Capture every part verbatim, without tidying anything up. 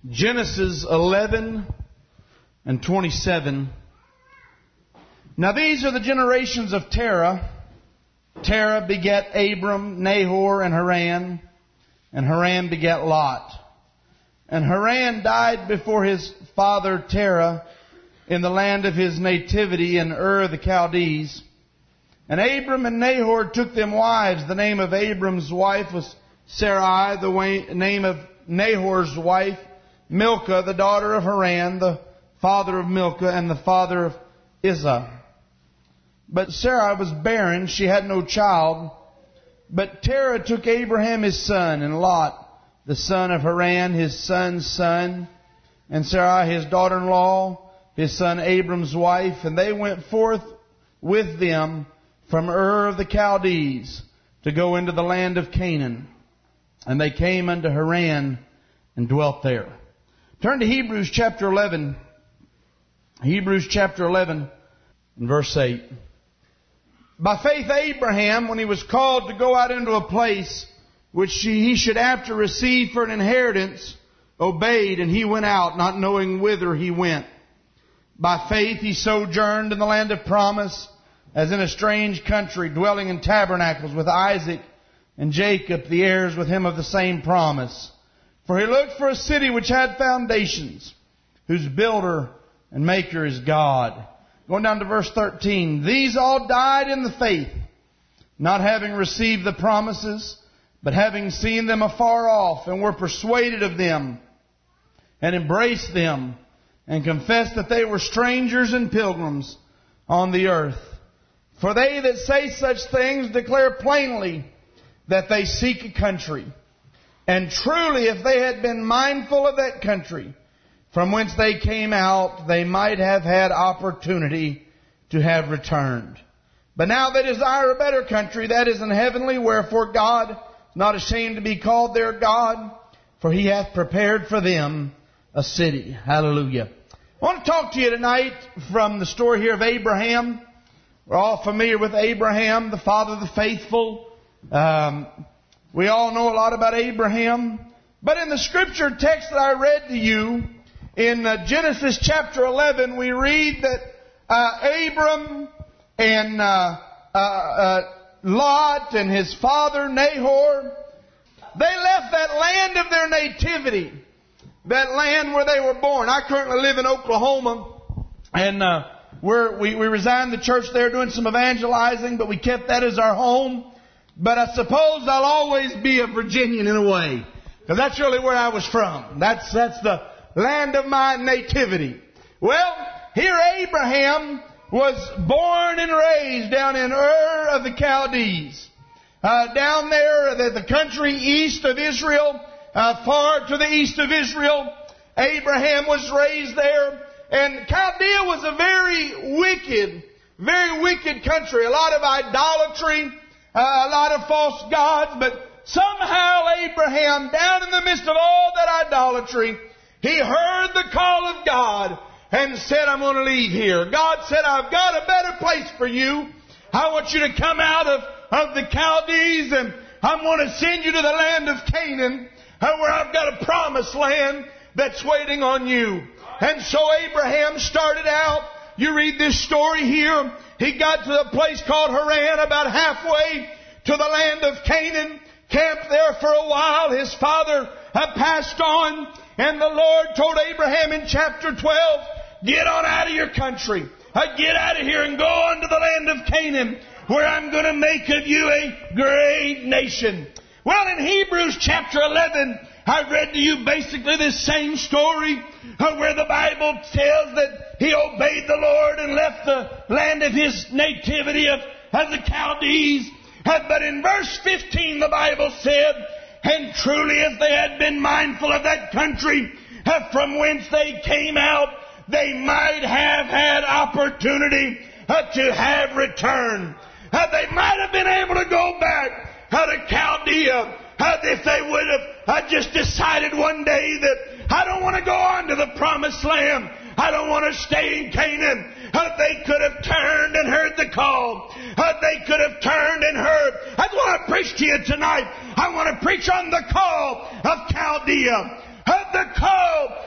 Genesis eleven and twenty-seven. Now these are the generations of Terah. Terah begat Abram, Nahor, and Haran. And Haran begat Lot. And Haran died before his father Terah in the land of his nativity in Ur of the Chaldees. And Abram and Nahor took them wives. The name of Abram's wife was Sarai. The name of Nahor's wife, Milcah, the daughter of Haran, the father of Milcah, and the father of Isah. But Sarai was barren, she had no child. But Terah took Abraham his son, and Lot, the son of Haran, his son's son, and Sarai his daughter-in-law, his son Abram's wife, and they went forth with them from Ur of the Chaldees to go into the land of Canaan. And they came unto Haran and dwelt there. Turn to Hebrews chapter eleven. Hebrews chapter eleven and verse eight. By faith Abraham, when he was called to go out into a place which he should after receive for an inheritance, obeyed, and he went out, not knowing whither he went. By faith he sojourned in the land of promise, as in a strange country, dwelling in tabernacles with Isaac and Jacob, the heirs with him of the same promise. For he looked for a city which had foundations, whose builder and maker is God. Going down to verse thirteen. These all died in the faith, not having received the promises, but having seen them afar off, and were persuaded of them, and embraced them, and confessed that they were strangers and pilgrims on the earth. For they that say such things declare plainly that they seek a country. And truly, if they had been mindful of that country from whence they came out, they might have had opportunity to have returned. But now they desire a better country, that is in heavenly, wherefore God is not ashamed to be called their God, for He hath prepared for them a city. Hallelujah. I want to talk to you tonight from the story here of Abraham. We're all familiar with Abraham, the father of the faithful. Um, we all know a lot about Abraham. But in the scripture text that I read to you, in uh, Genesis chapter eleven, we read that uh, Abram and uh, uh, uh, Lot and his father Nahor, they left that land of their nativity, that land where they were born. I currently live in Oklahoma, and uh, we're, we, we resigned the church there doing some evangelizing, but we kept that as our home. But I suppose I'll always be a Virginian in a way, because that's really where I was from. That's that's the land of my nativity. Well, here Abraham was born and raised down in Ur of the Chaldees. Uh, down there, the, the country east of Israel, uh, far to the east of Israel, Abraham was raised there. And Chaldea was a very wicked, very wicked country. A lot of idolatry, uh, a lot of false gods. But somehow Abraham, down in the midst of all that idolatry, he heard the call of God and said, I'm going to leave here. God said, I've got a better place for you. I want you to come out of, of the Chaldees, and I'm going to send you to the land of Canaan, where I've got a promised land that's waiting on you. And so Abraham started out. You read this story here. He got to a place called Haran, about halfway to the land of Canaan, camped there for a while. His father had passed on. And the Lord told Abraham in chapter twelve, get on out of your country. Get out of here and go on to the land of Canaan, where I'm going to make of you a great nation. Well, in Hebrews chapter eleven, I read to you basically this same story, where the Bible tells that he obeyed the Lord and left the land of his nativity of, of the Chaldees. But in verse fifteen, the Bible said, and truly, if they had been mindful of that country uh, from whence they came out, they might have had opportunity uh, to have returned. Uh, they might have been able to go back uh, to Chaldea uh, if they would have uh, just decided one day that I don't want to go on to the promised land. I don't want to stay in Canaan. Uh, they could have turned and heard the call. Uh, they could have turned and heard. I want to preach to you tonight. I want to preach on the call of Chaldea. Uh, the call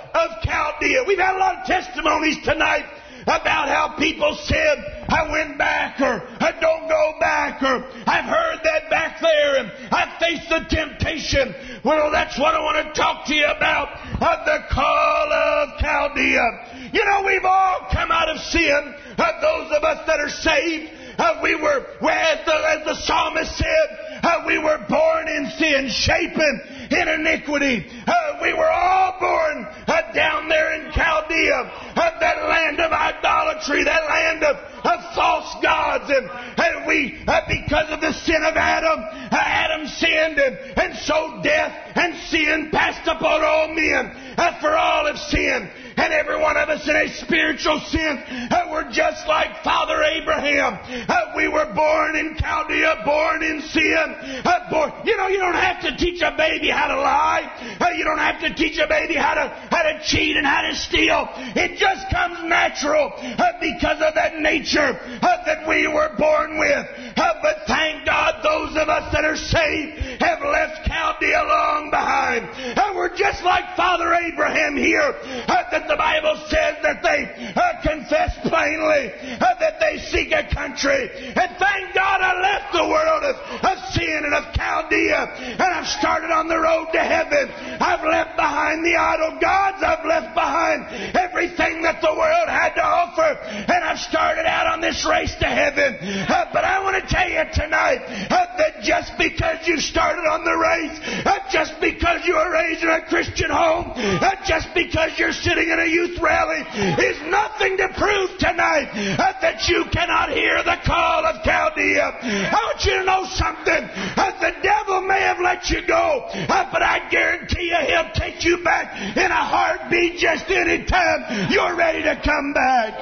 we've had a lot of testimonies tonight about how people said, I went back, or I don't go back, or I've heard that back there, and I've faced the temptation. Well, that's what I want to talk to you about, of the call of Chaldea. You know, we've all come out of sin, uh, those of us that are saved. Uh, we were, as the, as the psalmist said, uh, we were born in sin, shapen in iniquity. Uh, we were all born uh, down there in Chaldea, uh, that land of idolatry, that land of, of false gods. And, and we, uh, because of the sin of Adam, uh, Adam sinned, and, and so death and sin passed upon all men, uh, for all have sinned. And every one of us in a spiritual sense, uh, we're just like Father Abraham. Uh, we were born in Chaldea, born in sin. Uh, born, you know, you don't have to teach a baby how to lie. Uh, you don't have to teach a baby how to how to cheat and how to steal. It just comes natural uh, because of that nature uh, that we were born with. Uh, but thank God, those of us that are saved have left Chaldea long behind. Uh, we're just like Father Abraham here. Uh, that the Bible says that they uh, confess plainly uh, that they seek a country. And thank God I left the world of, of sin and of Chaldea, and I've started on the road to heaven. I've left behind the idol gods. I've left behind everything that the world had to offer, and I've started out on this race to heaven. Uh, but I want to tell you tonight uh, that just because you started on the race, uh, just because you were raised in a Christian home, uh, just because you're sitting in a youth rally, is nothing to prove tonight uh, that you cannot hear the call of Chaldea. I want you to know something. Uh, the devil may have let you go, uh, but I guarantee you he'll take you back in a heartbeat just any time you're ready to come back.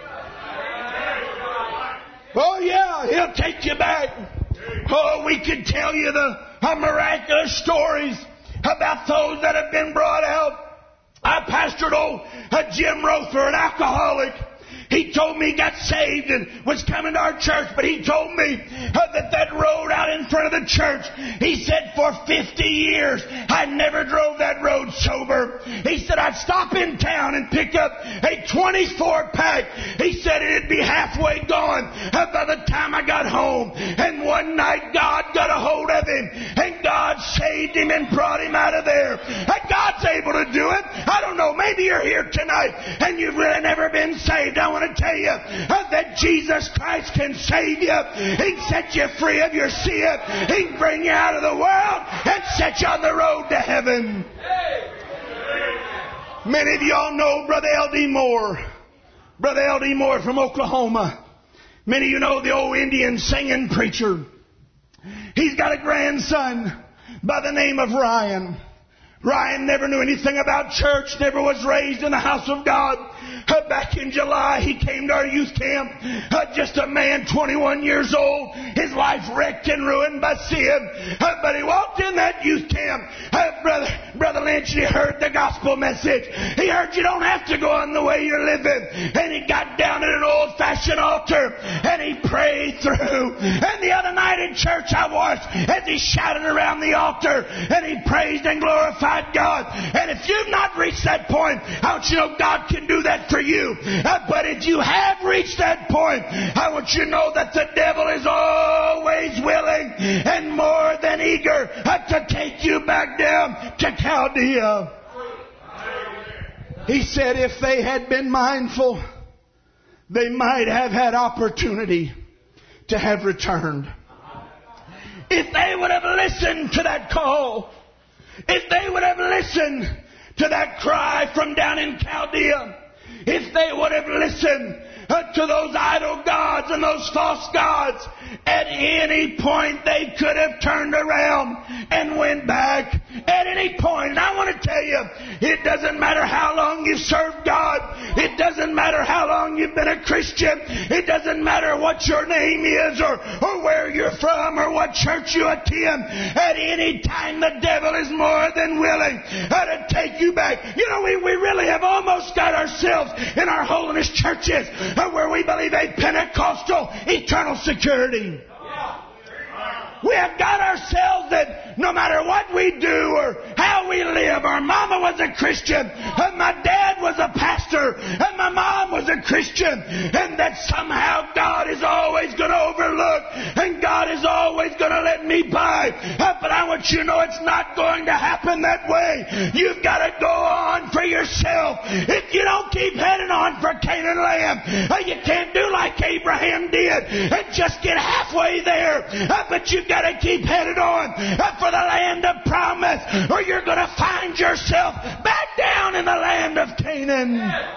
Oh yeah, he'll take you back. Oh, we could tell you the uh, miraculous stories about those that have been brought out. I pastored old uh, Jim Rother, an alcoholic. He told me he got saved and was coming to our church, but he told me uh, that that road out in front of the church, he said for fifty years, I never drove that road sober. He said I'd stop in town and pick up a twenty-four pack. He said it'd be halfway gone uh, by the time I got home. And one night God got a hold of him, and God saved him and brought him out of there. Uh, God's able to do it. I don't know, maybe you're here tonight and you've really never been saved. I want to tell you uh, that Jesus Christ can save you. He can set you free of your sin. He can bring you out of the world and set you on the road to heaven. Many of y'all know Brother L D Moore. Brother L D Moore from Oklahoma. Many of you know the old Indian singing preacher. He's got a grandson by the name of Ryan. Ryan never knew anything about church, never was raised in the house of God. Uh, back in July, he came to our youth camp, uh, just a man, twenty-one years old, his life wrecked and ruined by sin. Uh, but he walked in that youth camp. Uh, Brother, Brother Lynch, he heard the gospel message. He heard you don't have to go on the way you're living. And he got down at an old-fashioned altar, and he prayed through. And the other night in church, I watched as he shouted around the altar, and he praised and glorified God. And if you've not reached that point, I want you to know God can do that for you. Uh, but if you have reached that point, I want you to know that the devil is always willing and more than eager uh, to take you back down to Chaldea. He said if they had been mindful, they might have had opportunity to have returned. If they would have listened to that call, if they would have listened to that cry from down in Chaldea, if they would have listened uh, to those idol gods and those false gods, at any point they could have turned around and went back. At any point. And I want to tell you, it doesn't matter how long you've served God. It doesn't matter how long you've been a Christian. It doesn't matter what your name is or, or where you're from or what church you attend. At any time, the devil is more than willing uh, to take you back. You know, we, we really have almost got ourselves in our holiness churches uh, where we believe a Pentecostal eternal security. We have got ourselves that no matter what we do or how we live, our mama was a Christian, and my dad was a pastor, pastor and my mom was a Christian, and that somehow God is always going to overlook and God is always going to let me by. Uh, but I want you to know it's not going to happen that way. You've got to go on for yourself. If you don't keep heading on for Canaan land, uh, you can't do like Abraham did and just get halfway there. Uh, but you've got to keep headed on uh, for the land of promise, or you're going to find yourself back down in the land of Canaan.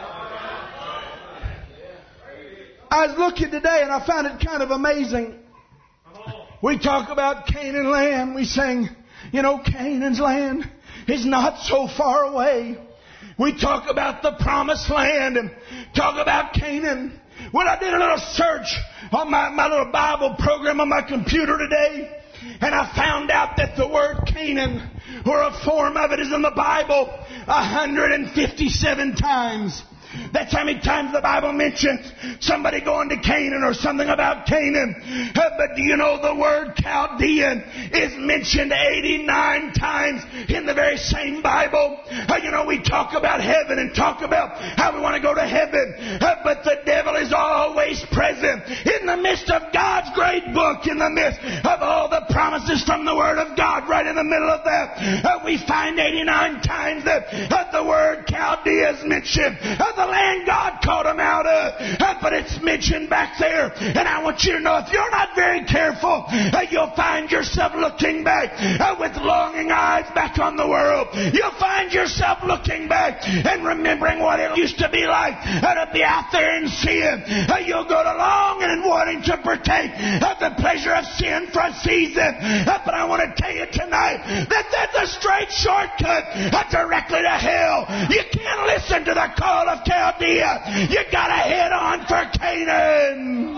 I was looking today and I found it kind of amazing. We talk about Canaan land. We sing, you know, Canaan's land is not so far away. We talk about the promised land and talk about Canaan. When I did a little search on my, my little Bible program on my computer today, and I found out that the word Canaan, or a form of it, is in the Bible one hundred fifty-seven times. That's how many times the Bible mentions somebody going to Canaan or something about Canaan. Uh, but do you know the word Chaldean is mentioned eighty-nine times in the very same Bible? Uh, you know, we talk about heaven and talk about how we want to go to heaven. Uh, but the devil is always present in the midst of God's great book, in the midst of all the promises from the Word of God. Right in the middle of that, uh, we find eighty-nine times that uh, the word Chaldea is mentioned. Uh, the land God called them out of, uh, but it's mentioned back there. And I want you to know, if you're not very careful, uh, you'll find yourself looking back uh, with longing eyes back on the world. You'll find yourself looking back and remembering what it used to be like uh, to be out there in sin. Uh, you'll go to longing and wanting to partake of the pleasure of sin for a season. Uh, but I want to tell you tonight that that's a straight shortcut uh, directly to hell. You can't listen to the call of Chaldea. You got to head on for Canaan.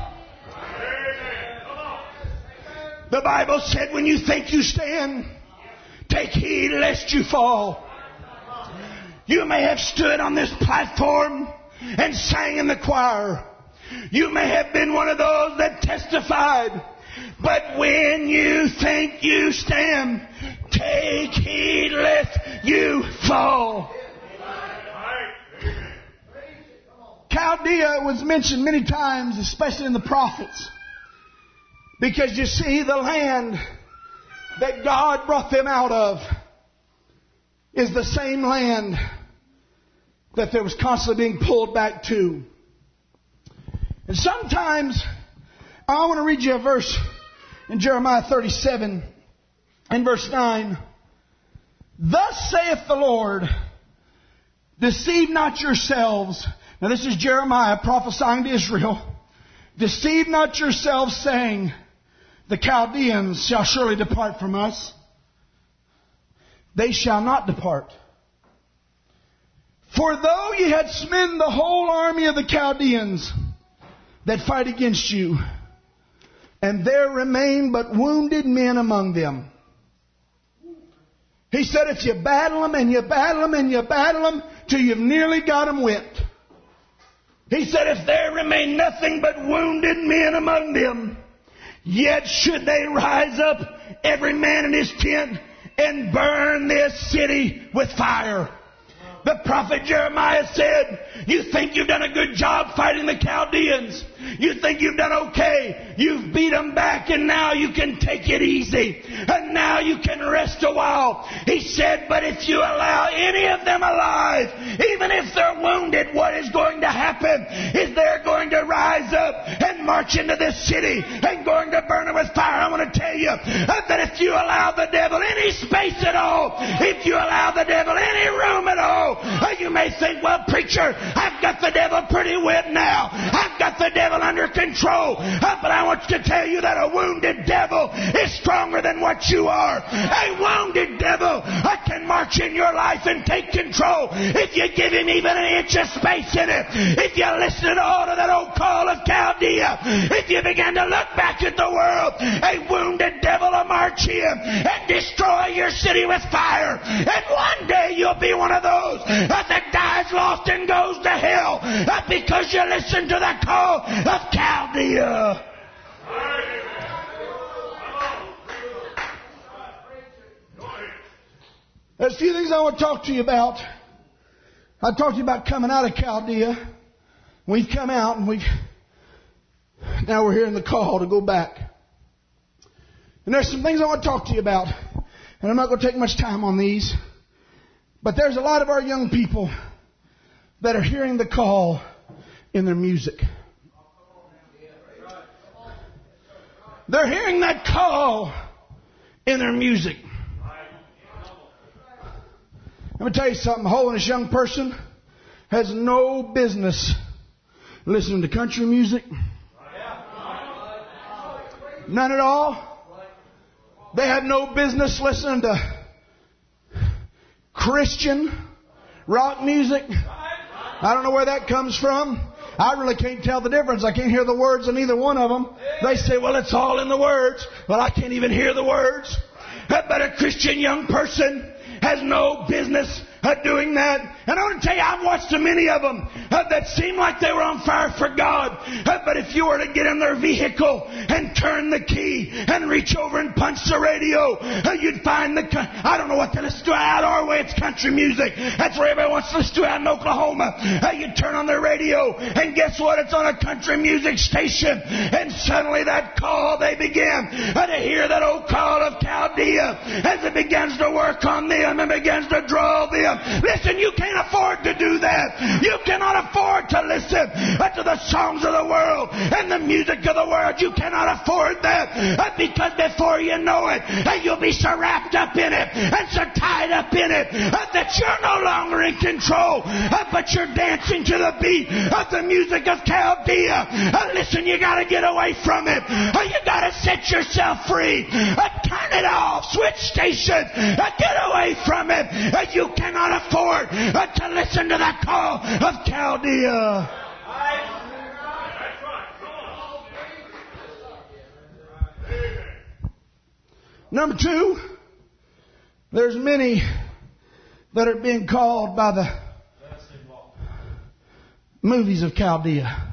The Bible said, when you think you stand, take heed lest you fall. You may have stood on this platform and sang in the choir. You may have been one of those that testified. But when you think you stand, take heed lest you fall. Chaldea was mentioned many times, especially in the prophets. Because you see, the land that God brought them out of is the same land that they was constantly being pulled back to. And sometimes, I want to read you a verse in Jeremiah thirty-seven and verse nine. Thus saith the Lord, deceive not yourselves. Now this is Jeremiah prophesying to Israel. Deceive not yourselves, saying, the Chaldeans shall surely depart from us. They shall not depart. For though ye had smitten the whole army of the Chaldeans that fight against you, and there remain but wounded men among them. He said, if you battle them and you battle them and you battle them till you've nearly got them whipped. He said, if there remain nothing but wounded men among them, yet should they rise up, every man in his tent, and burn this city with fire. The prophet Jeremiah said, you think you've done a good job fighting the Chaldeans. You think you've done okay. You've beat them back, and now you can take it easy. And now you can rest a while. He said, but if you allow any of them alive, even if they're wounded, what is going to happen is they're going to rise up and march into this city and going to burn it with fire. I want to tell you that if you allow the devil any space at all, if you allow the devil any room at all, you may think, well, preacher, I've got the devil pretty wet now. I've got the devil under control. But I want to tell you that a wounded devil is stronger than what you are. A wounded devil can march in your life and take control if you give him even an inch of space in it. If you listen at all to that old call of Chaldea, if you begin to look back at the world, a wounded devil will march in and destroy your city with fire. And one day you'll be one of those that dies lost and goes to hell because you listen to the call of Chaldea. There's a few things I want to talk to you about. I talked to you about coming out of Chaldea. We've come out and we've, now we're hearing the call to go back. And there's some things I want to talk to you about. And I'm not going to take much time on these. But there's a lot of our young people that are hearing the call in their music. They're hearing that call in their music. Let me tell you something. A holiness young person has no business listening to country music. None at all. They have no business listening to Christian rock music. I don't know where that comes from. I really can't tell the difference. I can't hear the words in either one of them. They say, well, it's all in the words. Well, I can't even hear the words. But a Christian young person has no business uh, doing that. And I want to tell you, I've watched so many of them uh, that seem like they were on fire for God. Uh, but if you were to get in their vehicle and turn the key and reach over and punch the radio, uh, you'd find the... I don't know what to listen to out our way. It's country music. That's what everybody wants to listen to out in Oklahoma. Uh, you turn on the radio and guess what? It's on a country music station. And suddenly that call, they begin uh, to hear that old call of Chaldea as it begins to work on them and begins to draw them. Listen, you can't afford to do that. You cannot afford to listen to the songs of the world and the music of the world. You cannot afford that, because before you know it, you'll be so wrapped up in it and so tied up in it that you're no longer in control, but you're dancing to the beat of the music of Chaldea. Listen, you got to get away from it. You got to set yourself free. Turn it off. Switch stations. Get away from it. You cannot afford to listen to that call of Chaldea. Number two, there's many that are being called by the movies of Chaldea.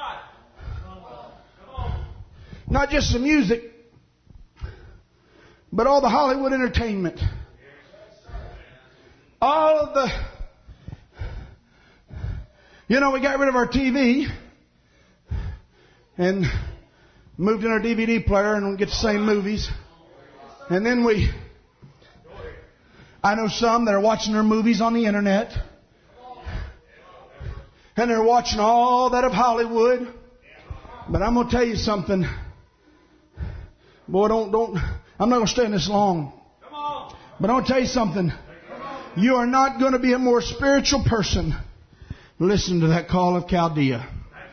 Not just the music, but all the Hollywood entertainment. All of the... You know, we got rid of our T V and moved in our D V D player and we get the same movies. And then we... I know some that are watching their movies on the internet. And they're watching all that of Hollywood. But I'm going to tell you something. Boy, don't, don't, I'm not going to stay in this long. But I'm going to tell you something. You are not going to be a more spiritual person. Listen to that call of Chaldea.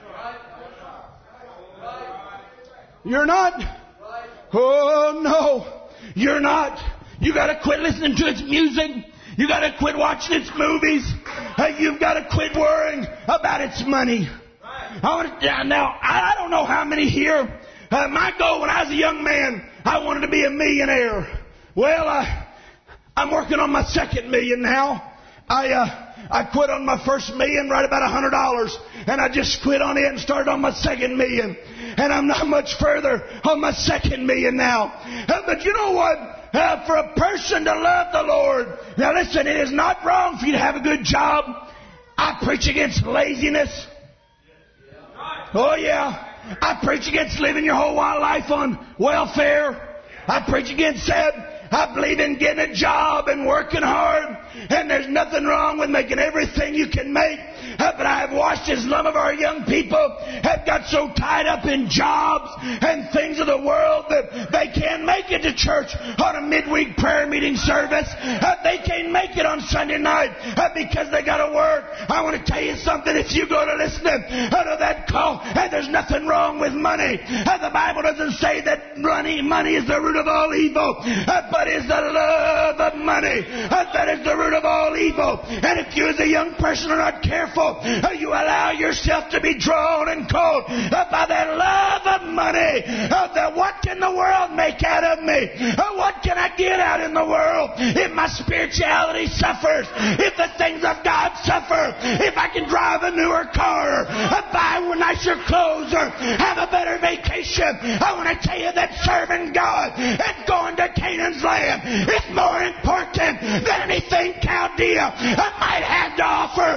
You're not. Oh, no. You're not. You got to quit listening to its music. You got to quit watching its movies. You've got to quit worrying about its money. I want to, now, I don't know how many here. Uh, my goal when I was a young man, I wanted to be a millionaire. Well, uh, I'm working on my second million now. I uh, I quit on my first million, right about a hundred dollars, and I just quit on it and started on my second million. And I'm not much further on my second million now. Uh, but you know what? Uh, for a person to love the Lord, now listen, it is not wrong for you to have a good job. I preach against laziness. Oh yeah. I preach against living your whole wild life on welfare. I preach against that. I believe in getting a job and working hard. And there's nothing wrong with making everything you can make. Uh, but I have watched as some of our young people have got so tied up in jobs and things of the world that they can't make it to church on a midweek prayer meeting service. Uh, they can't make it on Sunday night uh, because they got to work. I want to tell you something. If you go to listen to that call, and there's nothing wrong with money. Uh, the Bible doesn't say that money, money is the root of all evil, uh, but is the love of money. Uh, that is the root of all evil. And if you as a young person are not careful, uh, you allow yourself to be drawn and called uh, by that love of money. Uh, that what can the world make out of me? Uh, what can I get out in the world if my spirituality suffers? If the things of God suffer? If I can drive a newer car, or uh, buy nicer clothes, or have a better vacation? I want to tell you that serving God and going to Canaan's land is more important than anything Chaldea might have to offer.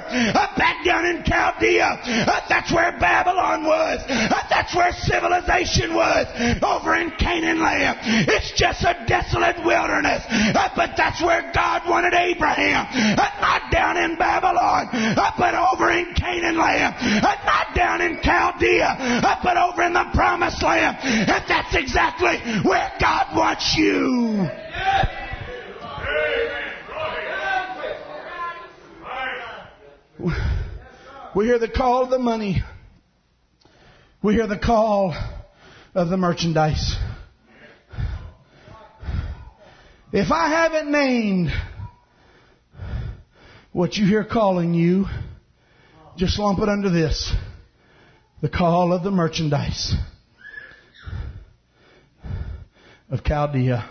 Uh, back down in Chaldea. Uh, that's where Babylon was. Uh, that's where civilization was. Over in Canaan land. It's just a desolate wilderness. Uh, but that's where God wanted Abraham. Uh, not down in Babylon. Uh, but over in Canaan land. Uh, not down in Chaldea. Uh, but over in the Promised Land. And that's exactly where God wants you. We hear the call of the money. We hear the call of the merchandise. If I haven't named what you hear calling you, just lump it under this. The call of the merchandise of Chaldea.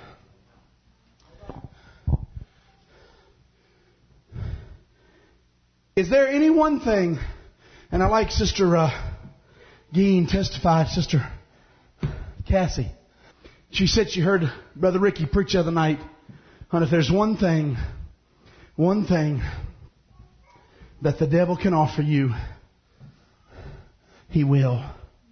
Is there any one thing, and I like Sister uh, Geen testified, Sister Cassie. She said she heard Brother Ricky preach the other night on if there's one thing, one thing that the devil can offer you, he will.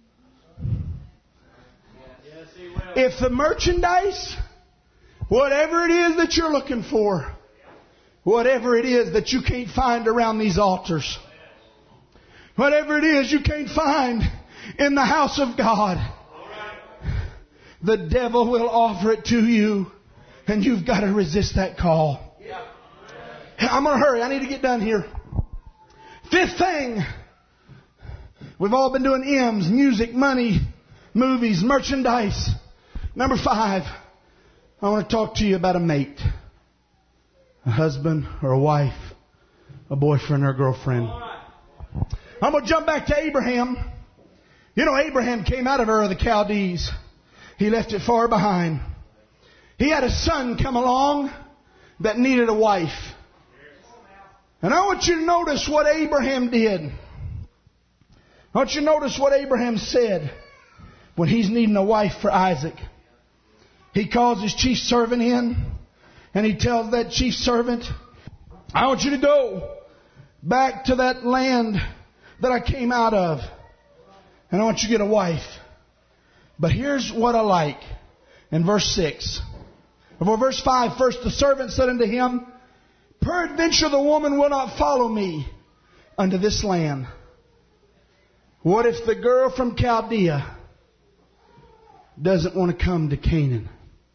Yes, he will. If the merchandise, whatever it is that you're looking for, whatever it is that you can't find around these altars, whatever it is you can't find in the house of God, the devil will offer it to you, and you've got to resist that call. I'm going to hurry. I need to get done here. Fifth thing. We've all been doing M's, music, money, movies, merchandise. Number five. I want to talk to you about a mate. A husband or a wife. A boyfriend or a girlfriend. I'm going to jump back to Abraham. You know, Abraham came out of Ur of the Chaldees. He left it far behind. He had a son come along that needed a wife. And I want you to notice what Abraham did. I want you to notice what Abraham said when he's needing a wife for Isaac. He calls his chief servant in, and he tells that chief servant, I want you to go back to that land that I came out of, and I want you to get a wife. But here's what I like in verse six. Or verse five, first the servant said unto him, peradventure the woman will not follow me unto this land. What if the girl from Chaldea doesn't want to come to Canaan?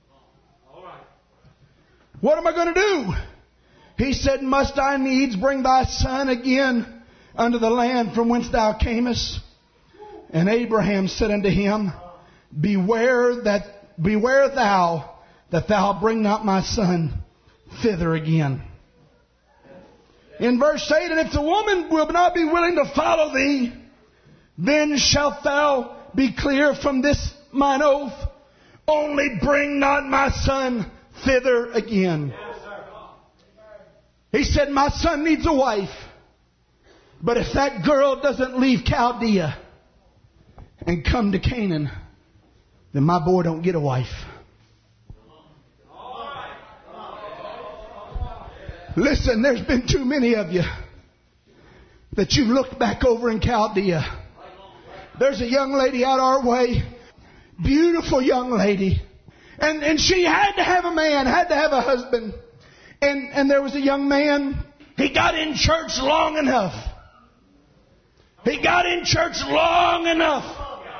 What am I going to do? He said, must I needs bring thy son again unto the land from whence thou camest? And Abraham said unto him, Beware that beware thou that thou bring not my son thither again. In verse eight, and if the woman will not be willing to follow thee, then shalt thou be clear from this mine oath. Only bring not my son thither again. He said, my son needs a wife. But if that girl doesn't leave Chaldea and come to Canaan, then my boy don't get a wife. Listen, there's been too many of you that you looked back over in Chaldea. There's a young lady out our way, beautiful young lady, and and she had to have a man, had to have a husband, and and there was a young man. He got in church long enough. He got in church long enough.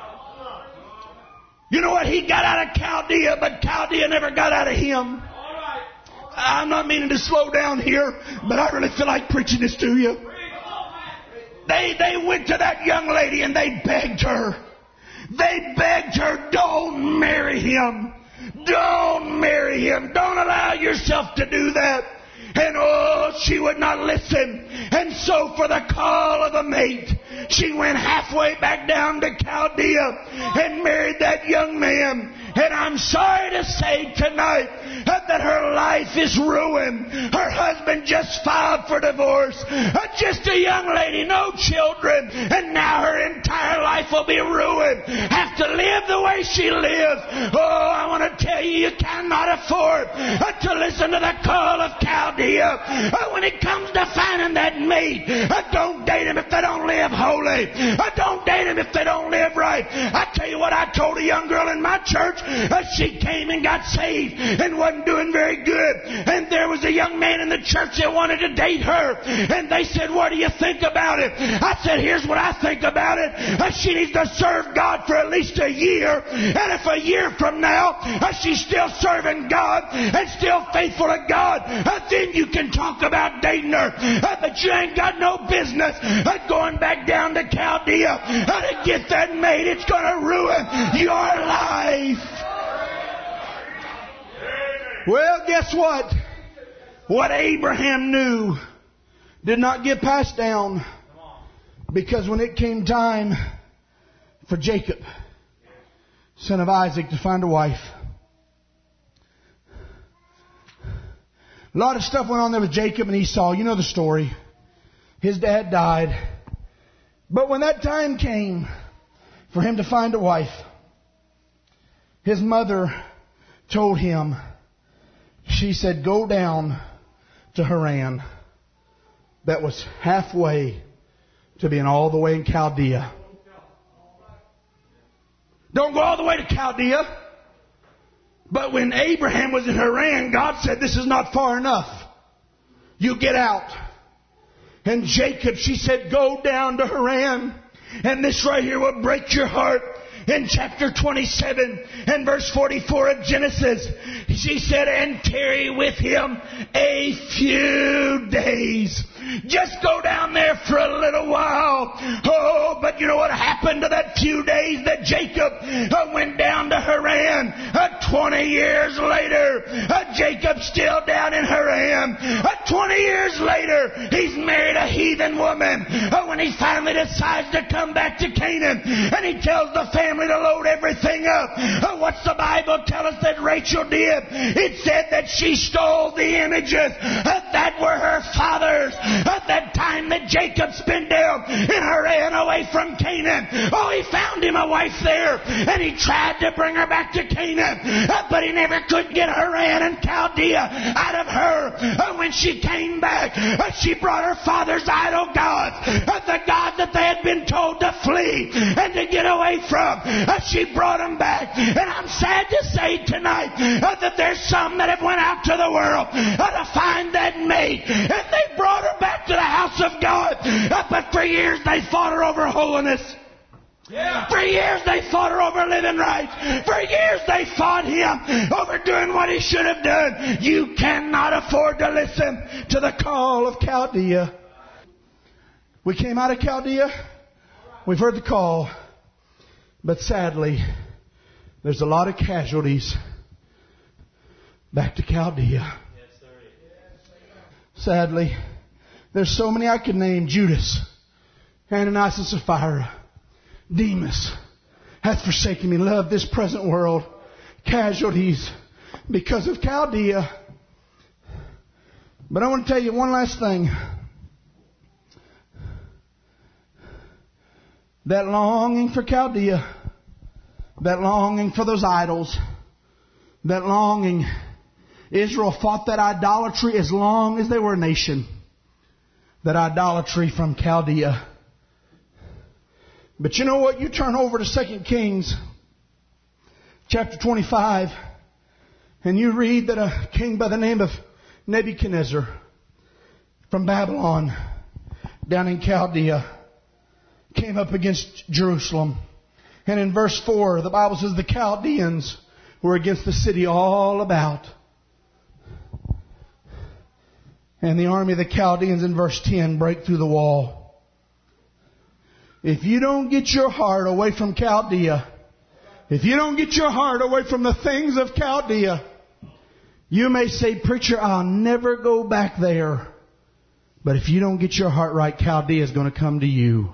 You know what? He got out of Chaldea, but Chaldea never got out of him. I'm not meaning to slow down here, but I really feel like preaching this to you. They they went to that young lady and they begged her. They begged her, don't marry him. Don't marry him. Don't allow yourself to do that. And oh, she would not listen. And so for the call of the mate, she went halfway back down to Chaldea and married that young man. And I'm sorry to say tonight that her life is ruined. Her husband just filed for divorce. Just a young lady, no children, and now her entire life will be ruined. Have to live the way she lives. Oh, I want to tell you, you cannot afford to listen to the call of Chaldea. When it comes to finding that mate, don't date him if they don't live holy. Don't date him if they don't live right. I tell you what, I told a young girl in my church, she came and got saved and wasn't doing very good. And there was a young man in the church that wanted to date her. And they said, what do you think about it? I said, here's what I think about it. She needs to serve God for at least a year. And if a year from now she's still serving God and still faithful to God, then you can talk about dating her. But you ain't got no business going back down to Chaldea to get that mate. It's going to ruin your life. Well, guess what? What Abraham knew did not get passed down, because when it came time for Jacob, son of Isaac, to find a wife, a lot of stuff went on there with Jacob and Esau. You know the story. His dad died. But when that time came for him to find a wife, his mother told him, she said, go down to Haran. That was halfway to being all the way in Chaldea. Don't go all the way to Chaldea. But when Abraham was in Haran, God said, this is not far enough. You get out. And Jacob, she said, go down to Haran. And this right here will break your heart. In chapter twenty-seven and verse forty-four of Genesis, she said, and tarry with him a few days. Just go down there for a little while. Oh, but you know what happened to that few days that Jacob uh, went down to Haran? Uh, twenty years later, uh, Jacob's still down in Haran. Uh, twenty years later, he's married a heathen woman. Uh, when he finally decides to come back to Canaan, and he tells the family to load everything up. Uh, what's the Bible tell us that Rachel did? It said that she stole the images uh, that were her father's. At that time that Jacob spent down in Haran away from Canaan. Oh, he found him a wife there, and he tried to bring her back to Canaan, uh, but he never could get Haran and Chaldea out of her. Uh, when she came back, uh, she brought her father's idol gods, uh, the God that they had been told to flee and to get away from. Uh, she brought them back. And I'm sad to say tonight uh, that there's some that have went out to the world uh, to find that mate, and they brought her back to the house of God. Uh, but for years they fought her over holiness. Yeah. For years they fought her over living right. For years they fought him over doing what he should have done. You cannot afford to listen to the call of Chaldea. We came out of Chaldea. We've heard the call. But sadly, there's a lot of casualties back to Chaldea. Sadly, there's so many I could name. Judas, Ananias and Sapphira, Demas hath forsaken me, loved this present world. Casualties because of Chaldea. But I want to tell you one last thing. That longing for Chaldea, that longing for those idols, that longing, Israel fought that idolatry as long as they were a nation. That idolatry from Chaldea. But you know what? You turn over to Second Kings chapter twenty-five, and you read that a king by the name of Nebuchadnezzar from Babylon down in Chaldea came up against Jerusalem. And in verse four, the Bible says the Chaldeans were against the city all about. And the army of the Chaldeans in verse ten break through the wall. If you don't get your heart away from Chaldea, if you don't get your heart away from the things of Chaldea, you may say, preacher, I'll never go back there. But if you don't get your heart right, Chaldea is going to come to you.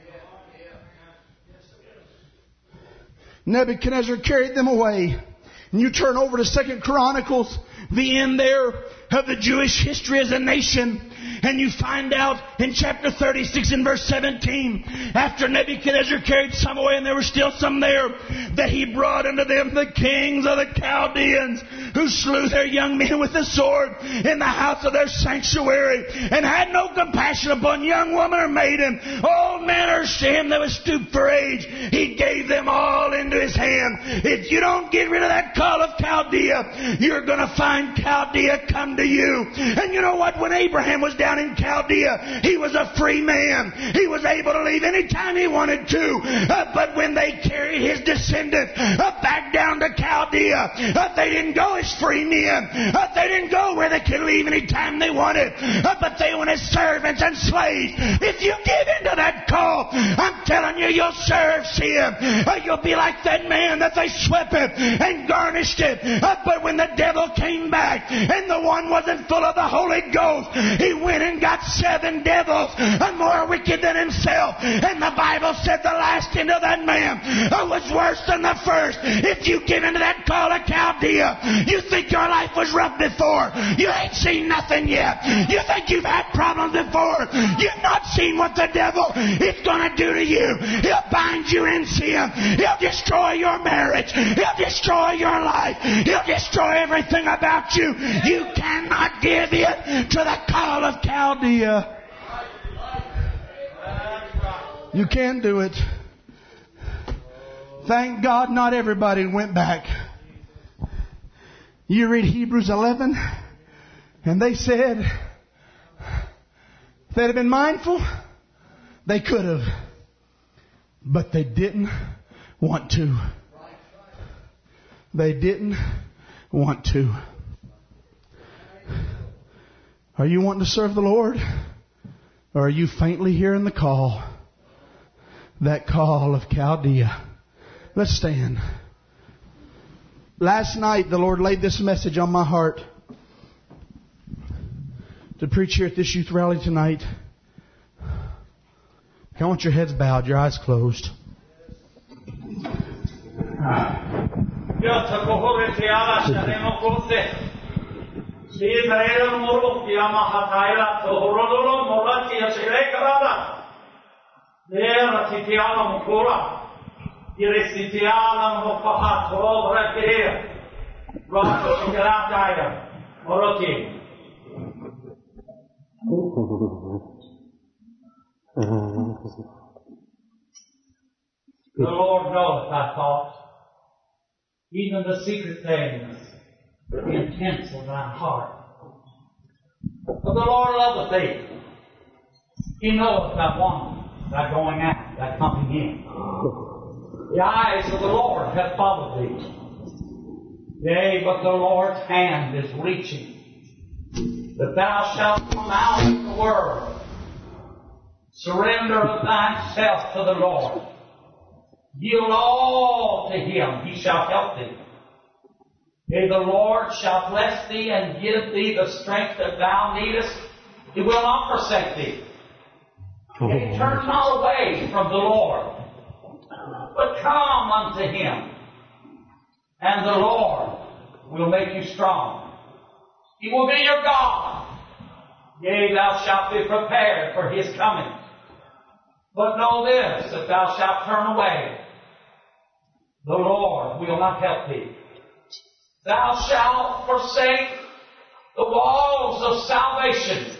Nebuchadnezzar carried them away. and you turn over to Second Chronicles, the end there of the Jewish history as a nation, and you find out in chapter thirty-six and verse seventeen, after Nebuchadnezzar carried some away and there were still some there, that he brought unto them the kings of the Chaldeans, who slew their young men with the sword in the house of their sanctuary, and had no compassion upon young woman or maiden, old man or him that was stooped for age. He gave them all into his hand. If you don't get rid of that call of Chaldea, you're going to find Chaldea come to you. And you know what? When Abraham was down in Chaldea, he was a free man. He was able to leave any time he wanted to. Uh, but when they carried his descendants uh, back down to Chaldea, uh, they didn't go as free men. Uh, they didn't go where they could leave any time they wanted. Uh, but they went as servants and slaves. If you give into that call, I'm telling you, you'll serve sin. Uh, you'll be like that man that they swept it and garnished it. Uh, but when the devil came back and the one wasn't full of the Holy Ghost, he went and got seven devils and more wicked than himself. And the Bible said the last end of that man was worse than the first. If you get into that call of Chaldea, you think your life was rough before. You ain't seen nothing yet. You think you've had problems before. You've not seen what the devil is going to do to you. He'll bind you in sin. He'll destroy your marriage. He'll destroy your life. He'll destroy everything about you. You cannot give in to the call of Chaldea. You can do it. Thank God not everybody went back. You read Hebrews eleven, and they said, if they'd have been mindful, they could have. But they didn't want to. They didn't want to. Are you wanting to serve the Lord? Or are you faintly hearing the call? That call of Chaldea. Let's stand. Last night the Lord laid this message on my heart to preach here at this youth rally tonight. I want your heads bowed, your eyes closed. The Lord knows thy thoughts, even the secret things, the intents of thy heart. For the Lord loveth thee. He knoweth thy want, thy going out, thy coming in. The eyes of the Lord have followed thee. Yea, but the Lord's hand is reaching, that thou shalt come out of the world. Surrender thyself to the Lord. Yield all to Him. He shall help thee. Yea, the Lord shall bless thee and give thee the strength that thou needest. He will not forsake thee. Yea, turn not away from the Lord, but come unto Him, and the Lord will make you strong. He will be your God. Yea, thou shalt be prepared for His coming. But know this, that thou shalt turn away, the Lord will not help thee. Thou shalt forsake the walls of salvation.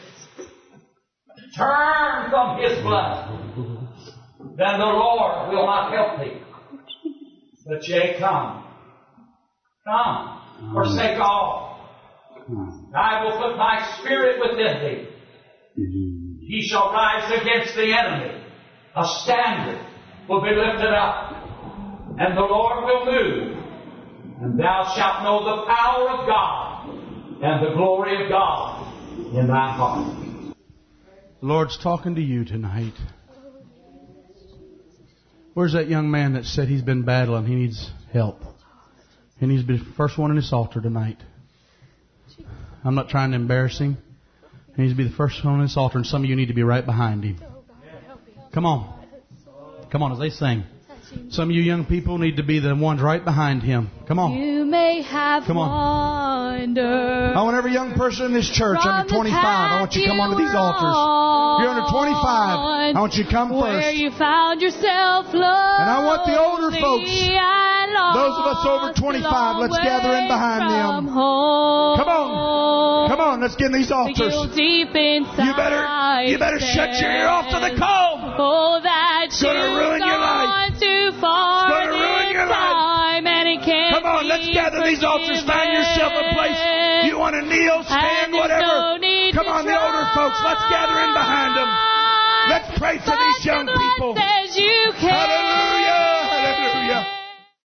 Turn from His blood. Then the Lord will not help thee. But yea, come. Come. Forsake all. I will put my spirit within thee. He shall rise against the enemy. A standard will be lifted up. And the Lord will move. And thou shalt know the power of God and the glory of God in thy heart. The Lord's talking to you tonight. Where's that young man that said he's been battling? He needs help. He needs to be the first one in this altar tonight. I'm not trying to embarrass him. He needs to be the first one in this altar, and some of you need to be right behind him. Come on. Come on as they sing. Some of you young people need to be the ones right behind him. Come on. You may have Come on. wondered. I want every young person in this church under twenty-five. I want you to come onto these altars. You're under twenty-five. I want you to come Where first. you found yourself lonely. And I want the older folks, those of us over twenty-five, let's gather in behind them. Home. Come on. Come on, let's get in these altars. Deep inside You better, you better shut your ear off to the call. Oh, that It's going to ruin your life. Too far It's going to ruin your life. And it can't Come on, let's gather these altars. Find yourself a place. You want to kneel, stand, whatever. Come on, the older folks, let's gather in behind them. Let's pray for these young people.